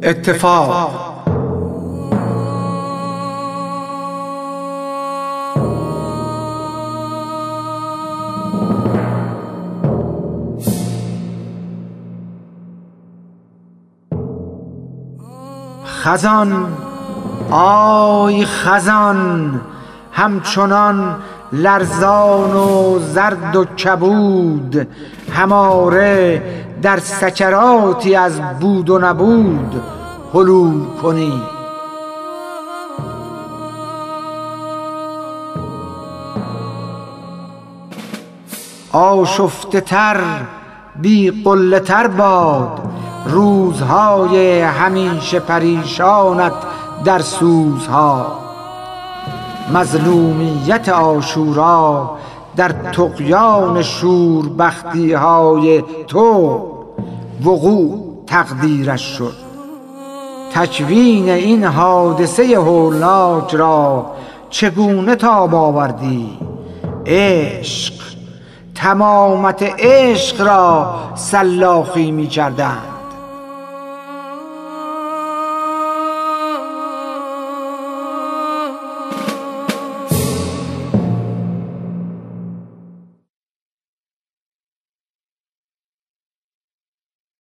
اتفاق. خزان، آی خزان، همچنان لرزان و زرد و کبود، هماره در سکراتی از بود و نبود حلول کنی. آشفته تر بی قله تر باد روزهای همیشه پریشانت در سوزها. مظلومیت عاشورا در طغیان شوربختی های تو وقوع تقدیرش شد. تکوین این حادثه هولناک را چگونه تاب آوردی؟ عشق، تمامت عشق را سلاخی می کردند.